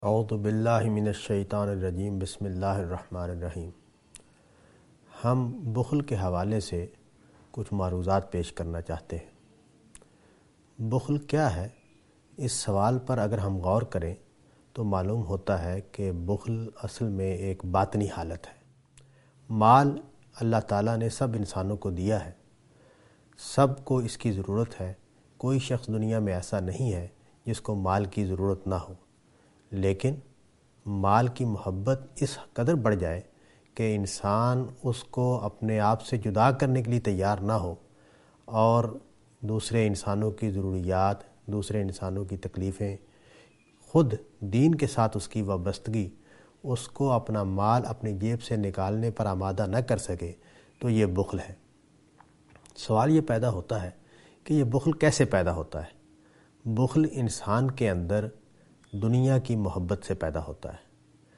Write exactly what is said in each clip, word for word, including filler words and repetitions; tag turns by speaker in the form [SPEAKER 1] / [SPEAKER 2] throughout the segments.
[SPEAKER 1] اعوذ باللہ من الشیطان الرجیم بسم اللہ الرحمن الرحیم۔ ہم بخل کے حوالے سے کچھ معروضات پیش کرنا چاہتے ہیں۔ بخل کیا ہے؟ اس سوال پر اگر ہم غور کریں تو معلوم ہوتا ہے کہ بخل اصل میں ایک باطنی حالت ہے۔ مال اللہ تعالیٰ نے سب انسانوں کو دیا ہے، سب کو اس کی ضرورت ہے۔ کوئی شخص دنیا میں ایسا نہیں ہے جس کو مال کی ضرورت نہ ہو، لیکن مال کی محبت اس قدر بڑھ جائے کہ انسان اس کو اپنے آپ سے جدا کرنے کے لیے تیار نہ ہو، اور دوسرے انسانوں کی ضروریات، دوسرے انسانوں کی تکلیفیں، خود دین کے ساتھ اس کی وابستگی، اس کو اپنا مال اپنی جیب سے نکالنے پر آمادہ نہ کر سکے، تو یہ بخل ہے۔ سوال یہ پیدا ہوتا ہے کہ یہ بخل کیسے پیدا ہوتا ہے؟ بخل انسان کے اندر دنیا کی محبت سے پیدا ہوتا ہے،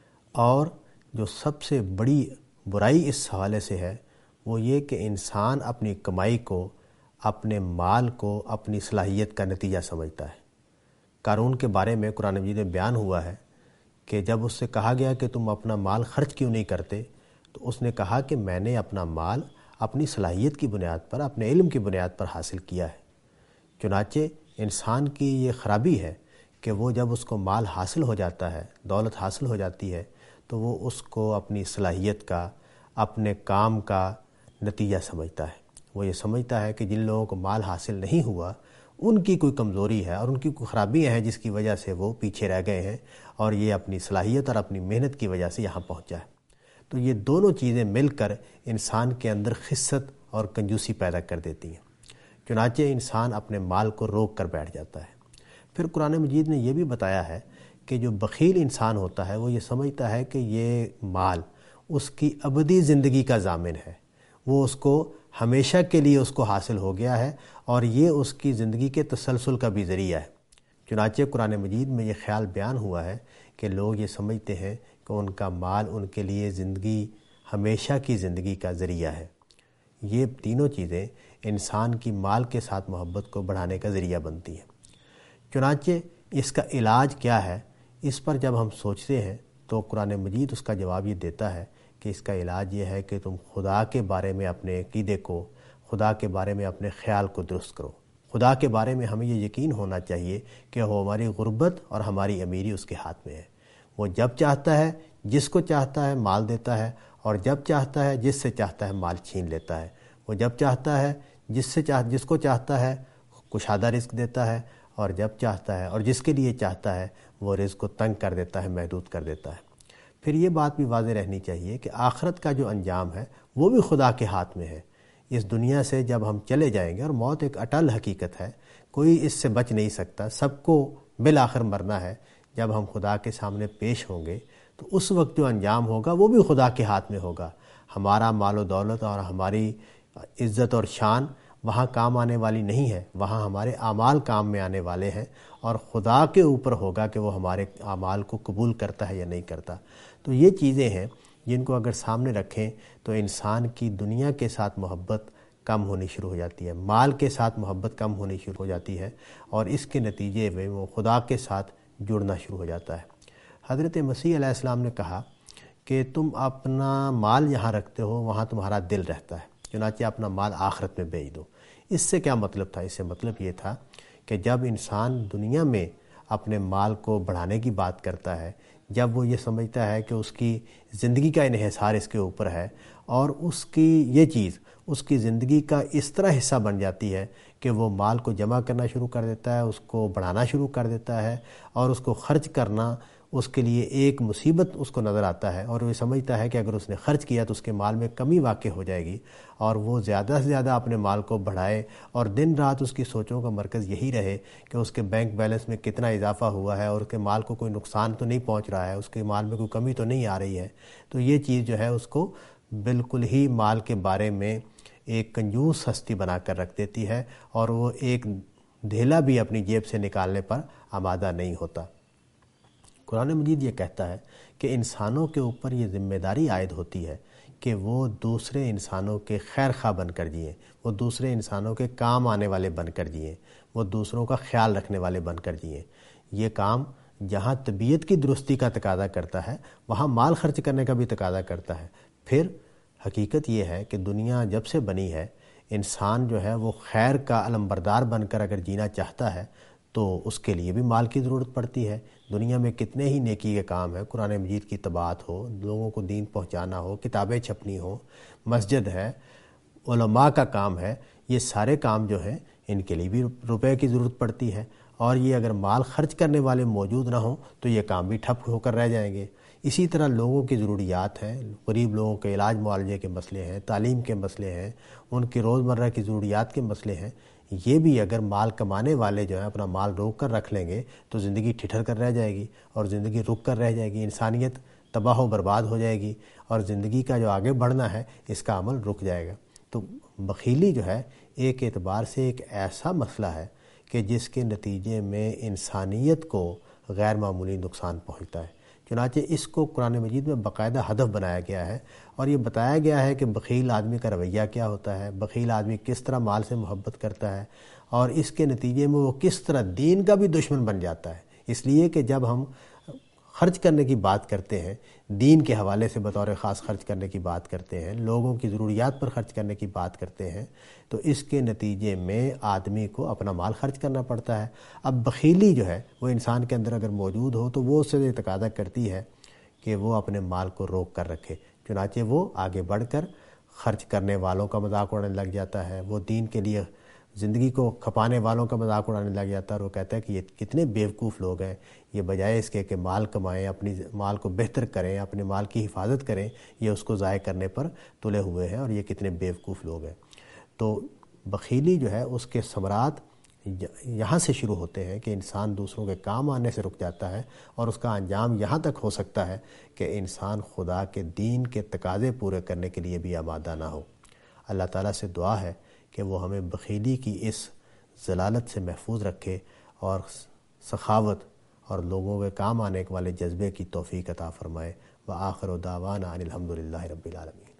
[SPEAKER 1] اور جو سب سے بڑی برائی اس حوالے سے ہے وہ یہ کہ انسان اپنی کمائی کو، اپنے مال کو اپنی صلاحیت کا نتیجہ سمجھتا ہے۔ قارون کے بارے میں قرآن مجید میں بیان ہوا ہے کہ جب اس سے کہا گیا کہ تم اپنا مال خرچ کیوں نہیں کرتے، تو اس نے کہا کہ میں نے اپنا مال اپنی صلاحیت کی بنیاد پر، اپنے علم کی بنیاد پر حاصل کیا ہے۔ چنانچہ انسان کی یہ خرابی ہے کہ وہ جب اس کو مال حاصل ہو جاتا ہے، دولت حاصل ہو جاتی ہے، تو وہ اس کو اپنی صلاحیت کا، اپنے کام کا نتیجہ سمجھتا ہے۔ وہ یہ سمجھتا ہے کہ جن لوگوں کو مال حاصل نہیں ہوا ان کی کوئی کمزوری ہے اور ان کی کوئی خرابیاں ہیں جس کی وجہ سے وہ پیچھے رہ گئے ہیں، اور یہ اپنی صلاحیت اور اپنی محنت کی وجہ سے یہاں پہنچا ہے۔ تو یہ دونوں چیزیں مل کر انسان کے اندر خست اور کنجوسی پیدا کر دیتی ہیں۔ چنانچہ انسان اپنے مال کو روک کر بیٹھ جاتا ہے۔ پھر قرآن مجید نے یہ بھی بتایا ہے کہ جو بخیل انسان ہوتا ہے وہ یہ سمجھتا ہے کہ یہ مال اس کی ابدی زندگی کا ضامن ہے، وہ اس کو ہمیشہ کے لیے اس کو حاصل ہو گیا ہے، اور یہ اس کی زندگی کے تسلسل کا بھی ذریعہ ہے۔ چنانچہ قرآن مجید میں یہ خیال بیان ہوا ہے کہ لوگ یہ سمجھتے ہیں کہ ان کا مال ان کے لیے زندگی، ہمیشہ کی زندگی کا ذریعہ ہے۔ یہ تینوں چیزیں انسان کی مال کے ساتھ محبت کو بڑھانے کا ذریعہ بنتی ہیں۔ چنانچہ اس کا علاج کیا ہے، اس پر جب ہم سوچتے ہیں تو قرآن مجید اس کا جواب یہ دیتا ہے کہ اس کا علاج یہ ہے کہ تم خدا کے بارے میں اپنے عقیدے کو، خدا کے بارے میں اپنے خیال کو درست کرو۔ خدا کے بارے میں ہمیں یہ یقین ہونا چاہیے کہ وہ ہماری غربت اور ہماری امیری اس کے ہاتھ میں ہے۔ وہ جب چاہتا ہے، جس کو چاہتا ہے مال دیتا ہے، اور جب چاہتا ہے جس سے چاہتا ہے مال چھین لیتا ہے۔ وہ جب چاہتا ہے جس سے چاہ جس کو چاہتا ہے کشادہ رزق دیتا ہے، اور جب چاہتا ہے اور جس کے لیے چاہتا ہے وہ رزق کو تنگ کر دیتا ہے، محدود کر دیتا ہے۔ پھر یہ بات بھی واضح رہنی چاہیے کہ آخرت کا جو انجام ہے وہ بھی خدا کے ہاتھ میں ہے۔ اس دنیا سے جب ہم چلے جائیں گے، اور موت ایک اٹل حقیقت ہے، کوئی اس سے بچ نہیں سکتا، سب کو بالآخر مرنا ہے۔ جب ہم خدا کے سامنے پیش ہوں گے تو اس وقت جو انجام ہوگا وہ بھی خدا کے ہاتھ میں ہوگا۔ ہمارا مال و دولت اور ہماری عزت اور شان وہاں کام آنے والی نہیں ہے، وہاں ہمارے اعمال کام میں آنے والے ہیں، اور خدا کے اوپر ہوگا کہ وہ ہمارے اعمال کو قبول کرتا ہے یا نہیں کرتا۔ تو یہ چیزیں ہیں جن کو اگر سامنے رکھیں تو انسان کی دنیا کے ساتھ محبت کم ہونی شروع ہو جاتی ہے، مال کے ساتھ محبت کم ہونی شروع ہو جاتی ہے، اور اس کے نتیجے میں وہ خدا کے ساتھ جڑنا شروع ہو جاتا ہے۔ حضرت مسیح علیہ السلام نے کہا کہ تم اپنا مال یہاں رکھتے ہو، وہاں تمہارا دل رہتا ہے، چنانچہ اپنا مال آخرت میں بیچ دو۔ اس سے کیا مطلب تھا؟ اس سے مطلب یہ تھا کہ جب انسان دنیا میں اپنے مال کو بڑھانے کی بات کرتا ہے، جب وہ یہ سمجھتا ہے کہ اس کی زندگی کا انحصار اس کے اوپر ہے، اور اس کی یہ چیز اس کی زندگی کا اس طرح حصہ بن جاتی ہے کہ وہ مال کو جمع کرنا شروع کر دیتا ہے، اس کو بڑھانا شروع کر دیتا ہے، اور اس کو خرچ کرنا اس کے لیے ایک مصیبت اس کو نظر آتا ہے، اور وہ سمجھتا ہے کہ اگر اس نے خرچ کیا تو اس کے مال میں کمی واقع ہو جائے گی، اور وہ زیادہ سے زیادہ اپنے مال کو بڑھائے، اور دن رات اس کی سوچوں کا مرکز یہی رہے کہ اس کے بینک بیلنس میں کتنا اضافہ ہوا ہے، اور اس کے مال کو کوئی نقصان تو نہیں پہنچ رہا ہے، اس کے مال میں کوئی کمی تو نہیں آ رہی ہے۔ تو یہ چیز جو ہے اس کو بالکل ہی مال کے بارے میں ایک کنجوس ہستی بنا کر رکھ دیتی ہے، اور وہ ایک دھیلا بھی اپنی جیب سے نکالنے پر آمادہ نہیں ہوتا۔ قرآن مجید یہ کہتا ہے کہ انسانوں کے اوپر یہ ذمہ داری عائد ہوتی ہے کہ وہ دوسرے انسانوں کے خیر خواہ بن کر جئیں، وہ دوسرے انسانوں کے کام آنے والے بن کر جئیں، وہ دوسروں کا خیال رکھنے والے بن کر جئیں۔ یہ کام جہاں طبیعت کی درستی کا تقاضا کرتا ہے وہاں مال خرچ کرنے کا بھی تقاضا کرتا ہے۔ پھر حقیقت یہ ہے کہ دنیا جب سے بنی ہے انسان جو ہے وہ خیر کا علمبردار بن کر اگر جینا چاہتا ہے تو اس کے لیے بھی مال کی ضرورت پڑتی ہے۔ دنیا میں کتنے ہی نیکی کے کام ہیں، قرآن مجید کی طباعت ہو، لوگوں کو دین پہنچانا ہو، کتابیں چھپنی ہو، مسجد ہے، علماء کا کام ہے، یہ سارے کام جو ہیں ان کے لیے بھی روپے کی ضرورت پڑتی ہے، اور یہ اگر مال خرچ کرنے والے موجود نہ ہوں تو یہ کام بھی ٹھپ ہو کر رہ جائیں گے۔ اسی طرح لوگوں کی ضروریات ہیں، غریب لوگوں کے علاج معالجے کے مسئلے ہیں، تعلیم کے مسئلے ہیں، ان کی روزمرہ کی ضروریات کے مسئلے ہیں، یہ بھی اگر مال کمانے والے جو ہیں اپنا مال روک کر رکھ لیں گے تو زندگی ٹھٹھر کر رہ جائے گی، اور زندگی رک کر رہ جائے گی، انسانیت تباہ و برباد ہو جائے گی، اور زندگی کا جو آگے بڑھنا ہے اس کا عمل رک جائے گا۔ تو بخیلی جو ہے ایک اعتبار سے ایک ایسا مسئلہ ہے کہ جس کے نتیجے میں انسانیت کو غیر معمولی نقصان پہنچتا ہے۔ چنانچہ اس کو قرآن مجید میں باقاعدہ ہدف بنایا گیا ہے، اور یہ بتایا گیا ہے کہ بخیل آدمی کا رویہ کیا ہوتا ہے، بخیل آدمی کس طرح مال سے محبت کرتا ہے، اور اس کے نتیجے میں وہ کس طرح دین کا بھی دشمن بن جاتا ہے۔ اس لیے کہ جب ہم خرچ کرنے کی بات کرتے ہیں، دین کے حوالے سے بطور خاص خرچ کرنے کی بات کرتے ہیں، لوگوں کی ضروریات پر خرچ کرنے کی بات کرتے ہیں، تو اس کے نتیجے میں آدمی کو اپنا مال خرچ کرنا پڑتا ہے۔ اب بخیلی جو ہے وہ انسان کے اندر اگر موجود ہو تو وہ اس سے تقاضا کرتی ہے کہ وہ اپنے مال کو روک کر رکھے، چنانچہ وہ آگے بڑھ کر خرچ کرنے والوں کا مذاق اڑانے لگ جاتا ہے، وہ دین کے لیے زندگی کو کھپانے والوں کا مذاق اڑانے لگ جاتا ہے، اور وہ کہتا ہے کہ یہ کتنے بیوقوف لوگ ہیں، یہ بجائے اس کے کہ مال کمائیں، اپنی مال کو بہتر کریں، اپنے مال کی حفاظت کریں، یہ اس کو ضائع کرنے پر تلے ہوئے ہیں، اور یہ کتنے بیوقوف لوگ ہیں۔ تو بخیلی جو ہے اس کے ثمرات یہاں سے شروع ہوتے ہیں کہ انسان دوسروں کے کام آنے سے رک جاتا ہے، اور اس کا انجام یہاں تک ہو سکتا ہے کہ انسان خدا کے دین کے تقاضے پورے کرنے کے لیے بھی آمادہ نہ ہو۔ اللہ تعالیٰ سے دعا ہے کہ وہ ہمیں بخیلی کی اس ضلالت سے محفوظ رکھے، اور سخاوت اور لوگوں کے کام آنے والے جذبے کی توفیق عطا فرمائے۔ وآخر دعوانا ان الحمد للہ رب العالمین۔